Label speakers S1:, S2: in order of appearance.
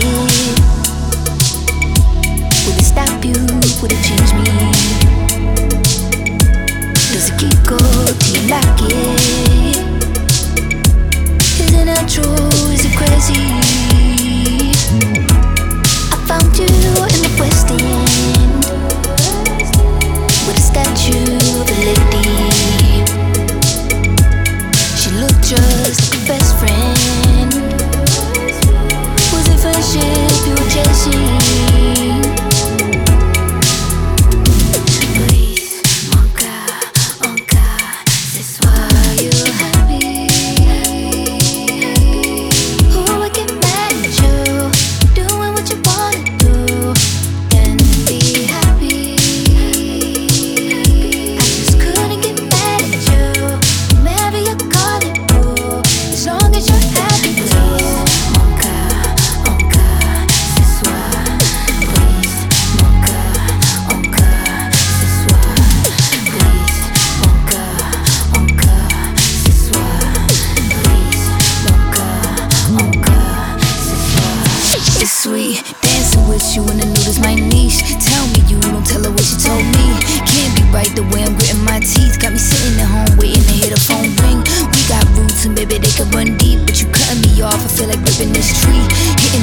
S1: it? Will it stop you? Will it change me? Does it keep go? Do you like it? Isn't it true? Is it crazy? I found you in the West End with a statue of a lady. She looked just like a best friend. Was it friendship you were chasing? Sweet, dancing with you and I know this my niche. Tell me you don't tell her what she told me. Can't be right the way I'm gritting my teeth. Got me sitting at home waiting to hear the phone ring. We got roots and baby they could run deep, but you cutting me off, I feel like ripping this tree. Hitting